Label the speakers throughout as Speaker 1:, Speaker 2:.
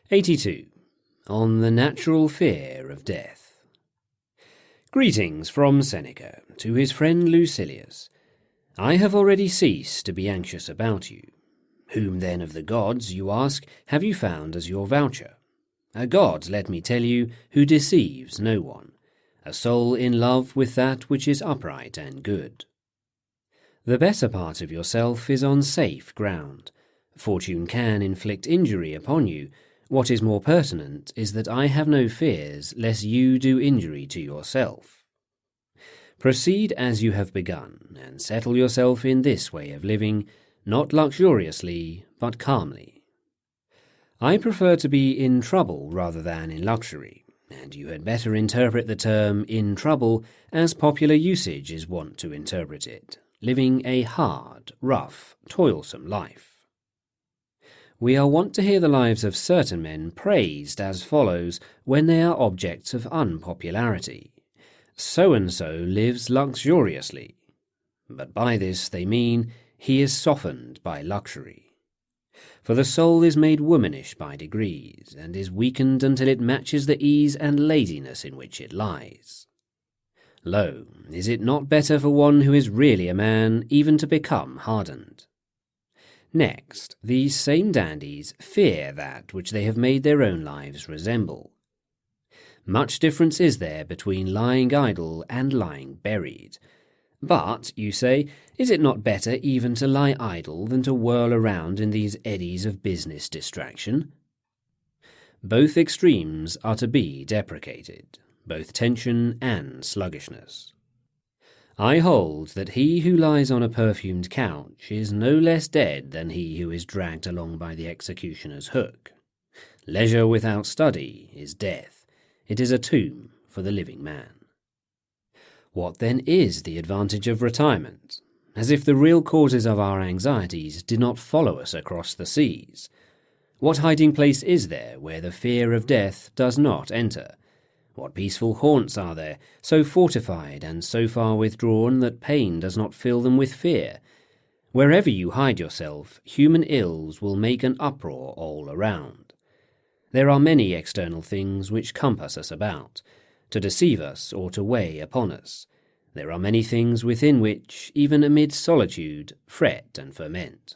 Speaker 1: 82. On the natural fear of death. Greetings from Seneca to his friend Lucilius. I have already ceased to be anxious about you. Whom then of the gods, you ask, have you found as your voucher? A god, let me tell you, who deceives no one, a soul in love with that which is upright and good. The better part of yourself is on safe ground. Fortune can inflict injury upon you. What is more pertinent is that I have no fears lest you do injury to yourself. Proceed as you have begun, and settle yourself in this way of living, not luxuriously, but calmly. I prefer to be in trouble rather than in luxury, and you had better interpret the term in trouble as popular usage is wont to interpret it, living a hard, rough, toilsome life. We are wont to hear the lives of certain men praised as follows when they are objects of unpopularity. So-and-so lives luxuriously. But by this they mean he is softened by luxury. For the soul is made womanish by degrees, and is weakened until it matches the ease and laziness in which it lies. Lo, is it not better for one who is really a man even to become hardened? Next, these same dandies fear that which they have made their own lives resemble. Much difference is there between lying idle and lying buried. But, you say, is it not better even to lie idle than to whirl around in these eddies of business distraction? Both extremes are to be deprecated, both tension and sluggishness. I hold that he who lies on a perfumed couch is no less dead than he who is dragged along by the executioner's hook. Leisure without study is death. It is a tomb for the living man. What then is the advantage of retirement? As if the real causes of our anxieties did not follow us across the seas. What hiding place is there where the fear of death does not enter? What peaceful haunts are there, so fortified and so far withdrawn that pain does not fill them with fear? Wherever you hide yourself, human ills will make an uproar all around. There are many external things which compass us about, to deceive us or to weigh upon us. There are many things within which, even amid solitude, fret and ferment.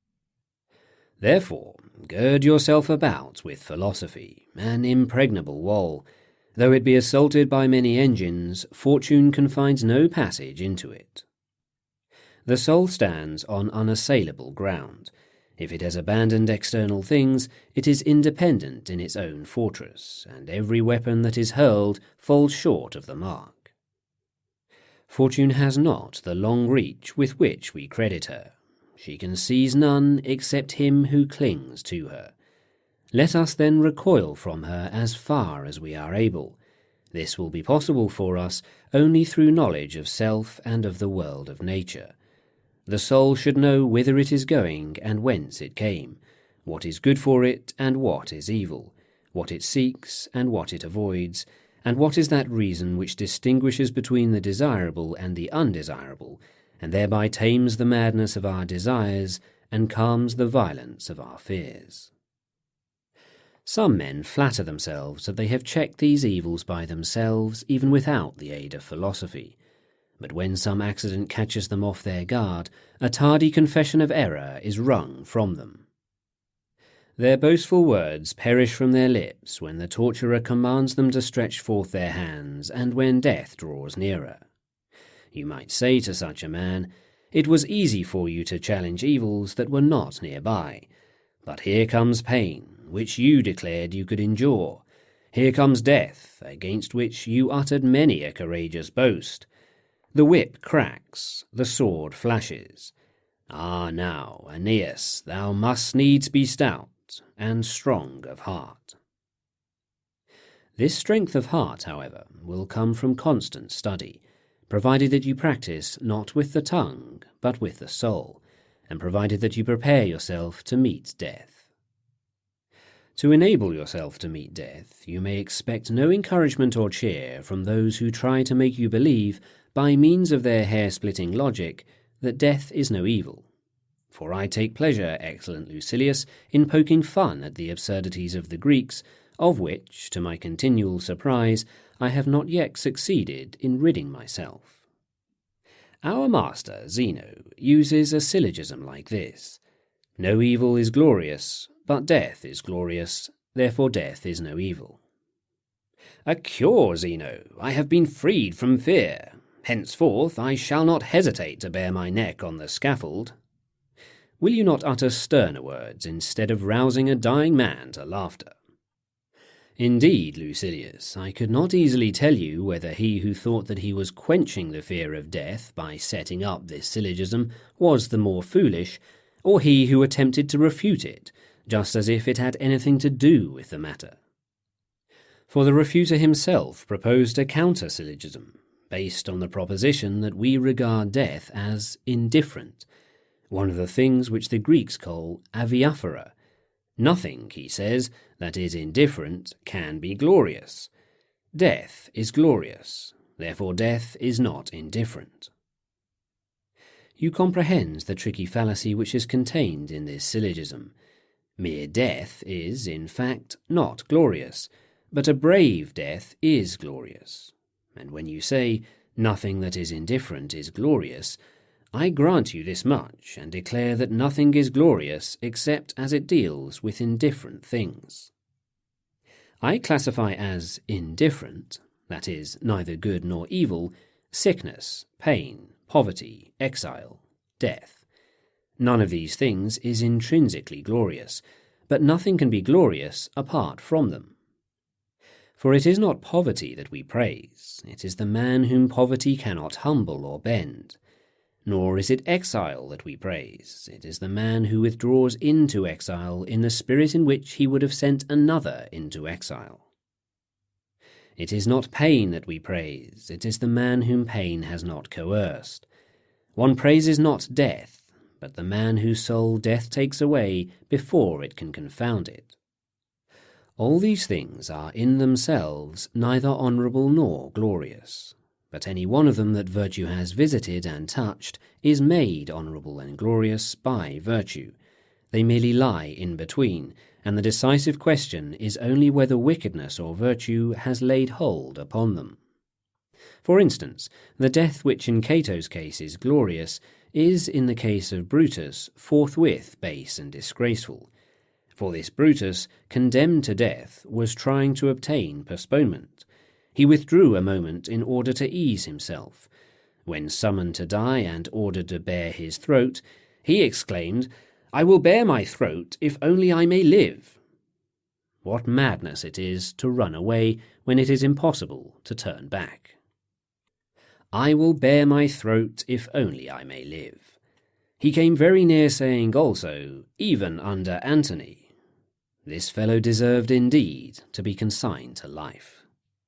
Speaker 1: Therefore, gird yourself about with philosophy, an impregnable wall. Though it be assaulted by many engines, fortune can find no passage into it. The soul stands on unassailable ground. If it has abandoned external things, it is independent in its own fortress, and every weapon that is hurled falls short of the mark. Fortune has not the long reach with which we credit her. She can seize none except him who clings to her. Let us then recoil from her as far as we are able. This will be possible for us only through knowledge of self and of the world of nature. The soul should know whither it is going and whence it came, what is good for it and what is evil, what it seeks and what it avoids, and what is that reason which distinguishes between the desirable and the undesirable, and thereby tames the madness of our desires and calms the violence of our fears. Some men flatter themselves that they have checked these evils by themselves even without the aid of philosophy. But when some accident catches them off their guard, a tardy confession of error is wrung from them. Their boastful words perish from their lips when the torturer commands them to stretch forth their hands and when death draws nearer. You might say to such a man, "It was easy for you to challenge evils that were not nearby. But here comes pain, which you declared you could endure. Here comes death, against which you uttered many a courageous boast. The whip cracks, the sword flashes. Ah, now, Aeneas, thou must needs be stout and strong of heart." This strength of heart, however, will come from constant study, provided that you practice not with the tongue, but with the soul, and provided that you prepare yourself to meet death. To enable yourself to meet death, you may expect no encouragement or cheer from those who try to make you believe, by means of their hair-splitting logic, that death is no evil. For I take pleasure, excellent Lucilius, in poking fun at the absurdities of the Greeks, of which, to my continual surprise, I have not yet succeeded in ridding myself. Our master, Zeno, uses a syllogism like this: no evil is glorious, but death is glorious, therefore death is no evil. A cure, Zeno! I have been freed from fear. Henceforth I shall not hesitate to bare my neck on the scaffold. Will you not utter sterner words instead of rousing a dying man to laughter? Indeed, Lucilius, I could not easily tell you whether he who thought that he was quenching the fear of death by setting up this syllogism was the more foolish, or he who attempted to refute it, just as if it had anything to do with the matter. For the refuter himself proposed a counter-syllogism, based on the proposition that we regard death as indifferent, one of the things which the Greeks call aviaphora. Nothing, he says, that is indifferent can be glorious. Death is glorious, therefore death is not indifferent. You comprehend the tricky fallacy which is contained in this syllogism. Mere death is, in fact, not glorious, but a brave death is glorious. And when you say, nothing that is indifferent is glorious, I grant you this much, and declare that nothing is glorious except as it deals with indifferent things. I classify as indifferent, that is, neither good nor evil, sickness, pain, poverty, exile, death. None of these things is intrinsically glorious, but nothing can be glorious apart from them. For it is not poverty that we praise, it is the man whom poverty cannot humble or bend. Nor is it exile that we praise, it is the man who withdraws into exile in the spirit in which he would have sent another into exile. It is not pain that we praise, it is the man whom pain has not coerced. One praises not death, but the man whose soul death takes away before it can confound it. All these things are in themselves neither honourable nor glorious, but any one of them that virtue has visited and touched is made honourable and glorious by virtue. They merely lie in between, and the decisive question is only whether wickedness or virtue has laid hold upon them. For instance, the death which in Cato's case is glorious is, in the case of Brutus, forthwith base and disgraceful. For this Brutus, condemned to death, was trying to obtain postponement. He withdrew a moment in order to ease himself. When summoned to die and ordered to bare his throat, he exclaimed, "I will bare my throat if only I may live." What madness it is to run away when it is impossible to turn back. I will bare my throat if only I may live. He came very near saying also, even under Antony. This fellow deserved indeed to be consigned to life.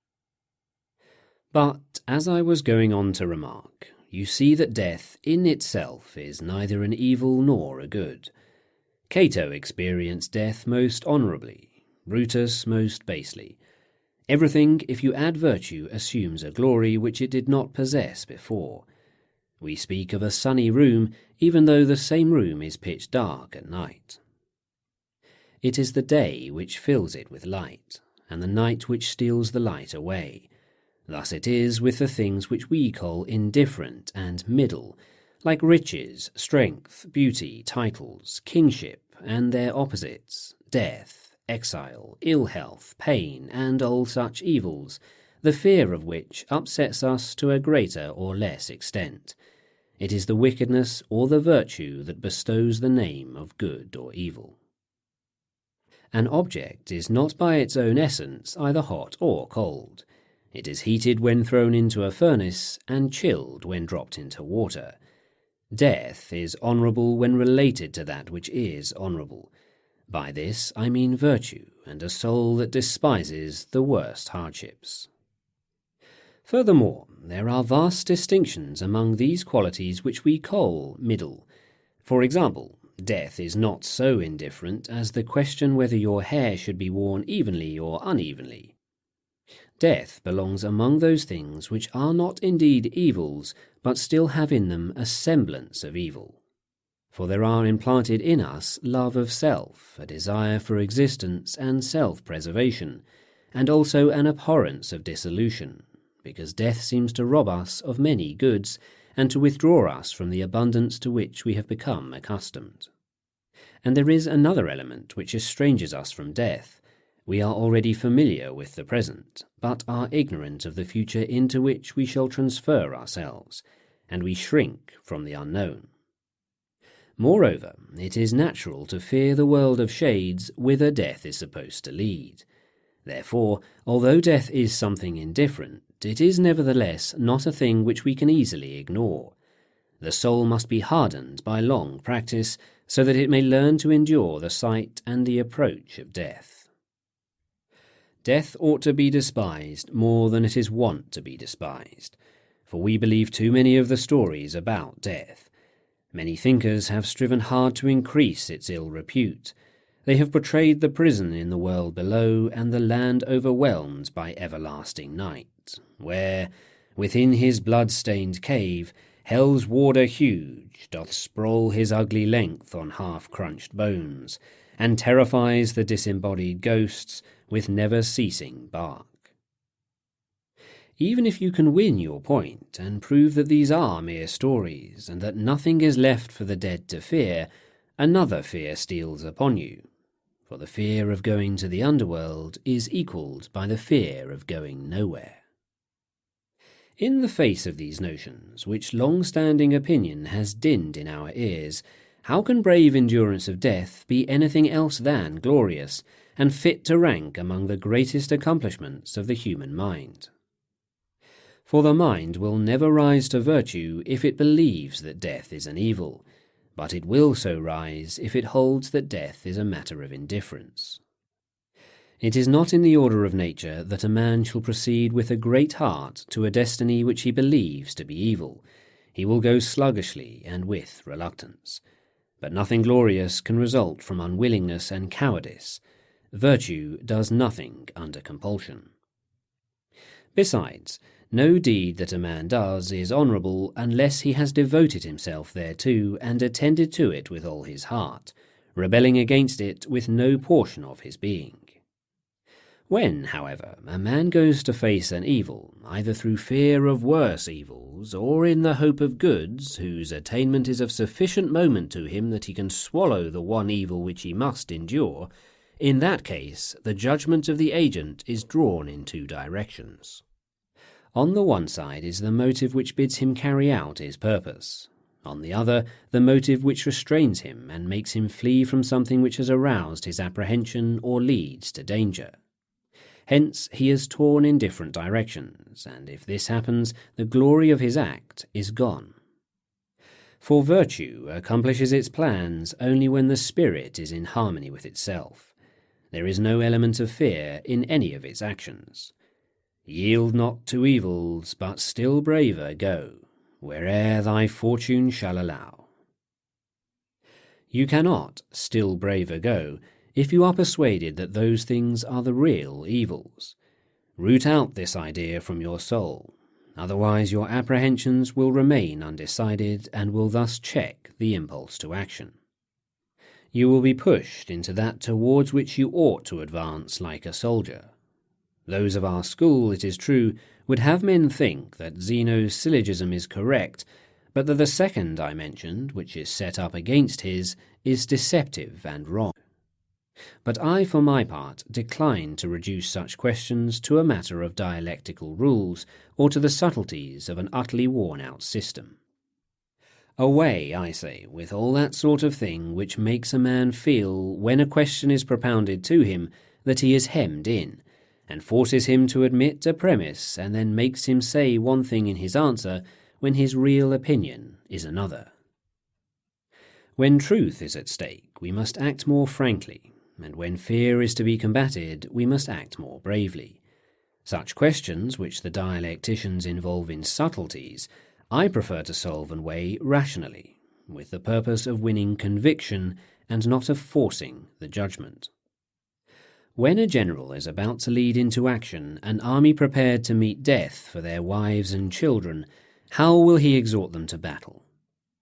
Speaker 1: But, as I was going on to remark, you see that death in itself is neither an evil nor a good. Cato experienced death most honourably, Brutus most basely. Everything, if you add virtue, assumes a glory which it did not possess before. We speak of a sunny room, even though the same room is pitch dark at night. It is the day which fills it with light, and the night which steals the light away. Thus it is with the things which we call indifferent and middle, like riches, strength, beauty, titles, kingship, and their opposites, death, exile, ill health, pain, and all such evils, the fear of which upsets us to a greater or less extent. It is the wickedness or the virtue that bestows the name of good or evil. An object is not by its own essence either hot or cold. It is heated when thrown into a furnace and chilled when dropped into water. Death is honourable when related to that which is honourable. By this I mean virtue and a soul that despises the worst hardships. Furthermore, there are vast distinctions among these qualities which we call middle. For example, death is not so indifferent as the question whether your hair should be worn evenly or unevenly. Death belongs among those things which are not indeed evils, but still have in them a semblance of evil. for there are implanted in us love of self, a desire for existence and self-preservation, and also an abhorrence of dissolution, because death seems to rob us of many goods and to withdraw us from the abundance to which we have become accustomed. And there is another element which estranges us from death. We are already familiar with the present, but are ignorant of the future into which we shall transfer ourselves, and we shrink from the unknown. Moreover, it is natural to fear the world of shades whither death is supposed to lead. Therefore, although death is something indifferent, it is nevertheless not a thing which we can easily ignore. The soul must be hardened by long practice, so that it may learn to endure the sight and the approach of death. Death ought to be despised more than it is wont to be despised, for we believe too many of the stories about death. Many thinkers have striven hard to increase its ill repute. They have portrayed the prison in the world below and the land overwhelmed by everlasting night, where, within his blood-stained cave, hell's warder huge doth sprawl his ugly length on half-crunched bones, and terrifies the disembodied ghosts with never-ceasing bark. Even if you can win your point and prove that these are mere stories and that nothing is left for the dead to fear, another fear steals upon you, for the fear of going to the underworld is equalled by the fear of going nowhere. In the face of these notions, which long-standing opinion has dinned in our ears, how can brave endurance of death be anything else than glorious, and fit to rank among the greatest accomplishments of the human mind? For the mind will never rise to virtue if it believes that death is an evil, but it will so rise if it holds that death is a matter of indifference. It is not in the order of nature that a man shall proceed with a great heart to a destiny which he believes to be evil. He will go sluggishly and with reluctance. But nothing glorious can result from unwillingness and cowardice. Virtue does nothing under compulsion. Besides, no deed that a man does is honourable unless he has devoted himself thereto and attended to it with all his heart, rebelling against it with no portion of his being. When, however, a man goes to face an evil, either through fear of worse evils, or in the hope of goods, whose attainment is of sufficient moment to him that he can swallow the one evil which he must endure, in that case the judgment of the agent is drawn in two directions. On the one side is the motive which bids him carry out his purpose. On the other, the motive which restrains him and makes him flee from something which has aroused his apprehension or leads to danger. Hence he is torn in different directions, and if this happens, the glory of his act is gone. For virtue accomplishes its plans only when the spirit is in harmony with itself. There is no element of fear in any of its actions. Yield not to evils, but still braver go, where'er thy fortune shall allow. You cannot still braver go if you are persuaded that those things are the real evils. Root out this idea from your soul, otherwise your apprehensions will remain undecided and will thus check the impulse to action. You will be pushed into that towards which you ought to advance like a soldier. Those of our school, it is true, would have men think that Zeno's syllogism is correct, but that the second I mentioned, which is set up against his, is deceptive and wrong. But I, for my part, decline to reduce such questions to a matter of dialectical rules, or to the subtleties of an utterly worn-out system. Away, I say, with all that sort of thing which makes a man feel, when a question is propounded to him, that he is hemmed in, and forces him to admit a premise, and then makes him say one thing in his answer, when his real opinion is another. When truth is at stake, we must act more frankly, and when fear is to be combated, we must act more bravely. Such questions, which the dialecticians involve in subtleties, I prefer to solve and weigh rationally, with the purpose of winning conviction and not of forcing the judgment. When a general is about to lead into action an army prepared to meet death for their wives and children, how will he exhort them to battle?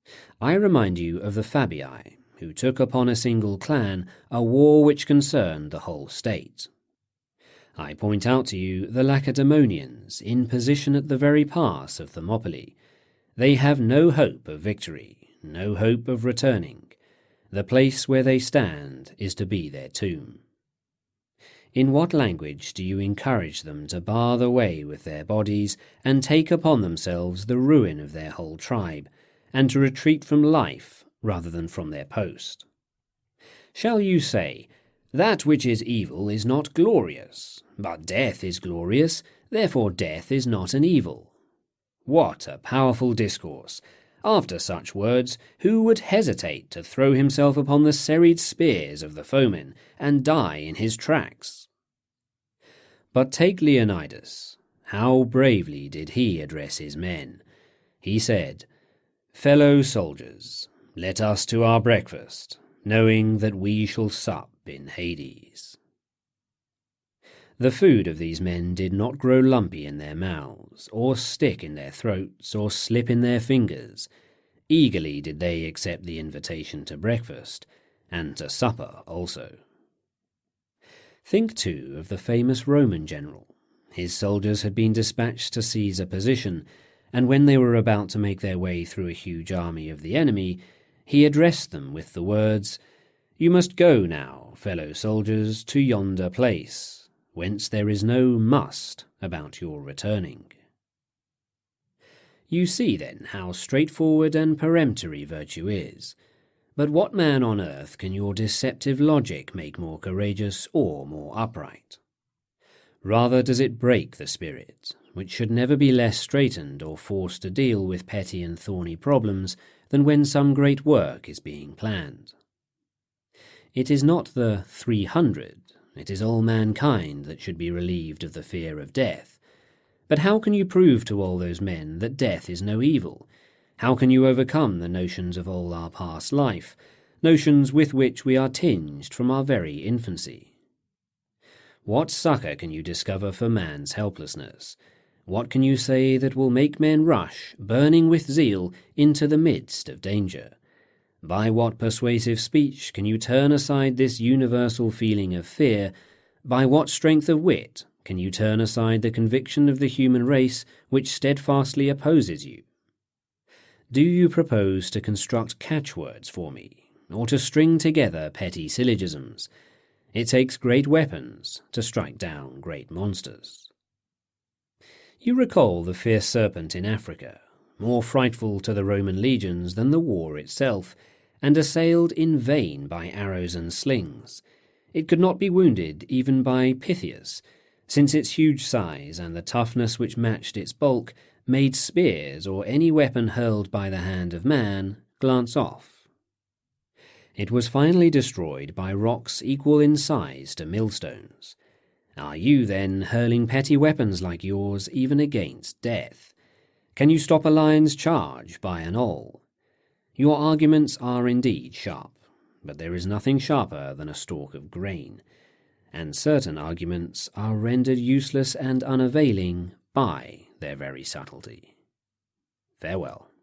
Speaker 1: I remind you of the Fabii, who took upon a single clan a war which concerned the whole state. I point out to you the Lacedaemonians in position at the very pass of Thermopylae. They have no hope of victory, no hope of returning. The place where they stand is to be their tomb. In what language do you encourage them to bar the way with their bodies and take upon themselves the ruin of their whole tribe, and to retreat from life rather than from their post? Shall you say, "That which is evil is not glorious, but death is glorious, therefore death is not an evil"? What a powerful discourse! After such words, who would hesitate to throw himself upon the serried spears of the foemen and die in his tracks? But take Leonidas. How bravely did he address his men! He said, "Fellow soldiers, let us to our breakfast, knowing that we shall sup in Hades." The food of these men did not grow lumpy in their mouths, or stick in their throats, or slip in their fingers. Eagerly did they accept the invitation to breakfast, and to supper also. Think, too, of the famous Roman general. His soldiers had been dispatched to seize a position, and when they were about to make their way through a huge army of the enemy, he addressed them with the words, "You must go now, fellow soldiers, to yonder place, whence there is no must about your returning." You see, then, how straightforward and peremptory virtue is. But what man on earth can your deceptive logic make more courageous or more upright? Rather does it break the spirit, which should never be less straitened or forced to deal with petty and thorny problems than when some great work is being planned. It is not the 300, it is all mankind that should be relieved of the fear of death. But how can you prove to all those men that death is no evil? How can you overcome the notions of all our past life, notions with which we are tinged from our very infancy? What succour can you discover for man's helplessness? What can you say that will make men rush, burning with zeal, into the midst of danger? By what persuasive speech can you turn aside this universal feeling of fear? By what strength of wit can you turn aside the conviction of the human race which steadfastly opposes you? Do you propose to construct catchwords for me, or to string together petty syllogisms? It takes great weapons to strike down great monsters. You recall the fierce serpent in Africa, more frightful to the Roman legions than the war itself, and assailed in vain by arrows and slings. It could not be wounded even by Pythias, since its huge size and the toughness which matched its bulk made spears or any weapon hurled by the hand of man glance off. It was finally destroyed by rocks equal in size to millstones. Are you, then, hurling petty weapons like yours even against death? Can you stop a lion's charge by an awl? Your arguments are indeed sharp, but there is nothing sharper than a stalk of grain, and certain arguments are rendered useless and unavailing by their very subtlety. Farewell.